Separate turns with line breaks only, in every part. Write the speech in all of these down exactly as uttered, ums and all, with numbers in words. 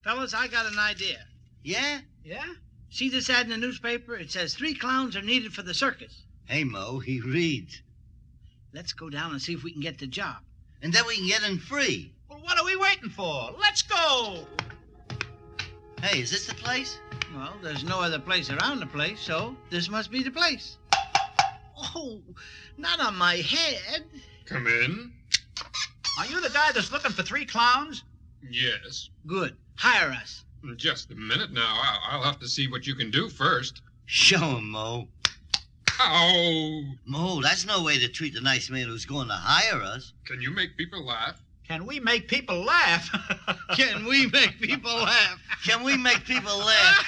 Fellas, I got an idea.
Yeah?
Yeah? See this ad in the newspaper? It says three clowns are needed for the circus.
Hey, Mo, he reads.
Let's go down and see if we can get the job.
And then we can get in free.
Well, what are we waiting for? Let's go!
Hey, is this the place?
Well, there's no other place around the place, so this must be the place. Oh, not on my head.
Come in.
Are you the guy that's looking for three clowns?
Yes.
Good. Hire us.
Just a minute now. I'll, I'll have to see what you can do first.
Show him, Mo.
Ow!
Mo, that's no way to treat the nice man who's going to hire us.
Can you make people laugh?
Can we make people laugh?
Can we make people laugh?
Can we make people laugh?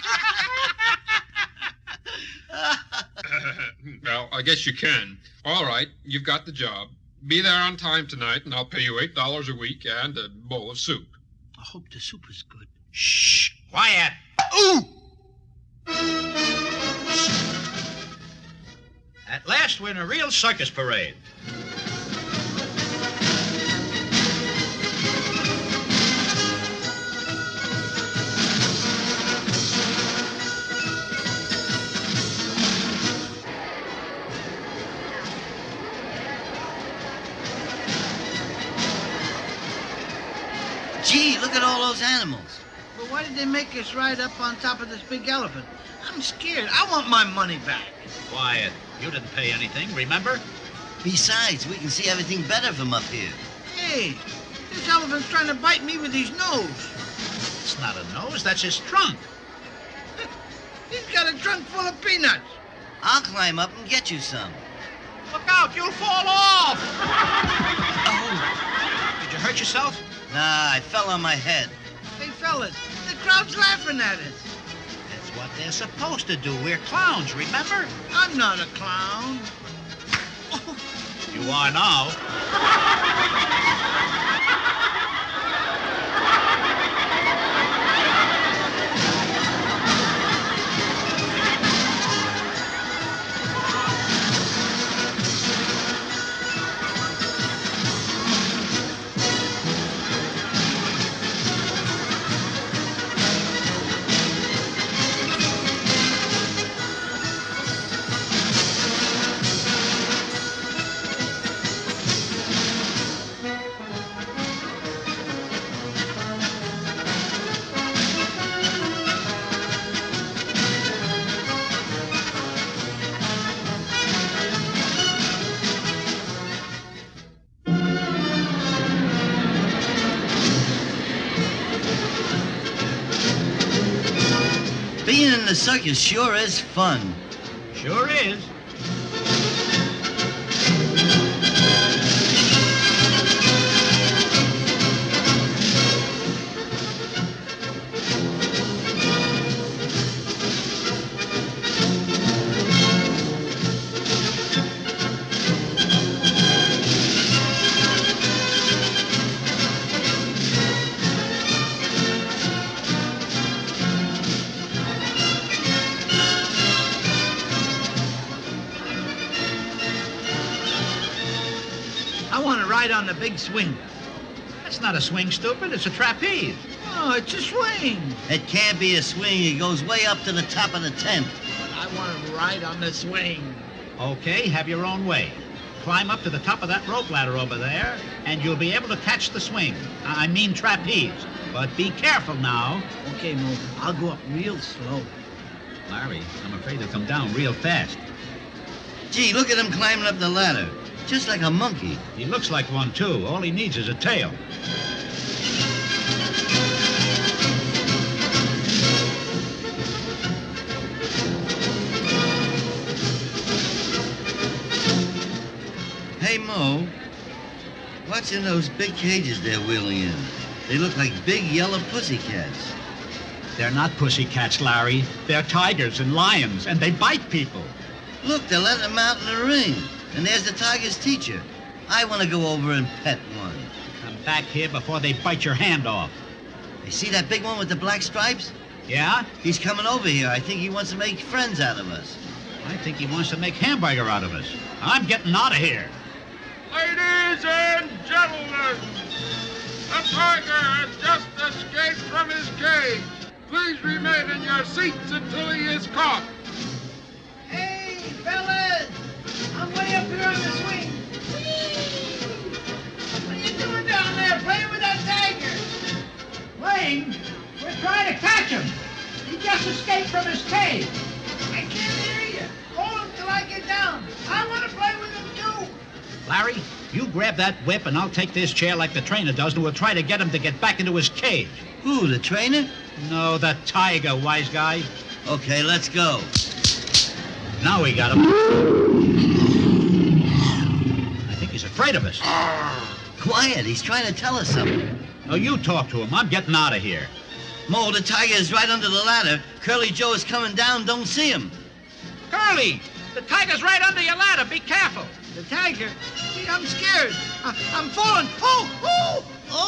Well, I guess you can. All right, you've got the job. Be there on time tonight, and I'll pay you eight dollars a week and a bowl of soup.
I hope the soup is good.
Shh! Quiet!
Ooh!
At last, we're in a real circus parade.
Gee, look at all those animals.
But why did they make us ride up on top of this big elephant? I'm scared. I want my money back.
Quiet. You didn't pay anything, remember?
Besides, we can see everything better from up here.
Hey, this elephant's trying to bite me with his nose.
It's not a nose, that's his trunk.
He's got a trunk full of peanuts.
I'll climb up and get you some.
Look out, you'll fall off!
Oh.
Did you hurt yourself?
Nah, I fell on my head.
Hey, fellas, the crowd's laughing at us.
That's what they're supposed to do. We're clowns, remember?
I'm not a clown. Oh.
You are now.
Being in the circus sure is fun.
Sure is.
I want to ride on the big swing.
That's not a swing, stupid. It's a trapeze.
Oh, it's a swing.
It can't be a swing. It goes way up to the top of the tent.
But I want to ride on the swing.
Okay, have your own way. Climb up to the top of that rope ladder over there, and you'll be able to catch the swing. I mean trapeze. But be careful now.
Okay, Mo, I'll go up real slow.
Larry, I'm afraid they'll come down real fast.
Gee, look at him climbing up the ladder. Just like a monkey.
He looks like one, too. All he needs is a tail.
Hey, Mo, what's in those big cages they're wheeling in? They look like big yellow pussycats.
They're not pussycats, Larry. They're tigers and lions, and they bite people.
Look, they're letting them out in the ring. And there's the tiger's teacher. I want to go over and pet one.
Come back here before they bite your hand off.
You see that big one with the black stripes?
Yeah?
He's coming over here. I think he wants to make friends out of us.
I think he wants to make hamburger out of us. I'm getting out of here.
Ladies and gentlemen, the tiger has just escaped from his Please remain in your seats until he is caught.
Hey, fellas! I'm way up here on the swing. What are you doing down there, playing with that tiger?
Playing? We're trying to catch him. He just escaped from his cage.
I can't hear you. Hold him till I get down. I want to play with him, too.
Larry, you grab that whip and I'll take this chair like the trainer does, and we'll try to get him to get back into his cage.
Who, the trainer?
No, the tiger, wise guy.
Okay, let's go.
Now we got him. I think he's afraid of us.
Quiet, he's trying to tell us something.
Oh, you talk to him. I'm getting out of here.
Mo, the tiger is right under the ladder. Curly Joe is coming down, don't see him.
Curly, the tiger's right under your ladder. Be careful.
The tiger? Gee, I'm scared. I, I'm falling. Oh, oh,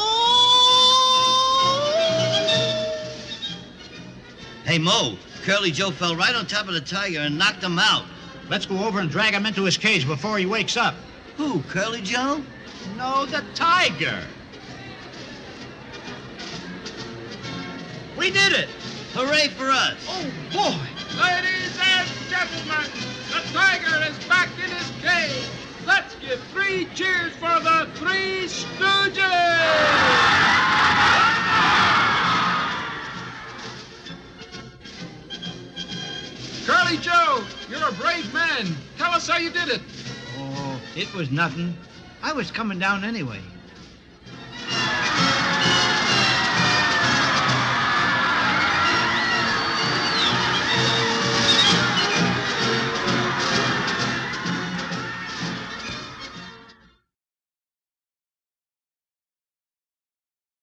oh!
Hey, Mo, Curly Joe fell right on top of the tiger and knocked him out.
Let's go over and drag him into his cage before he wakes up.
Who, Curly Joe?
No, the tiger. We did it.
Hooray for us.
Oh, boy.
Ladies and gentlemen, the tiger is back in his cage. Let's give three cheers for the Three Stooges! Curly Joe, you're a brave man. Tell us how you did it.
Oh, it was nothing. I was coming down anyway.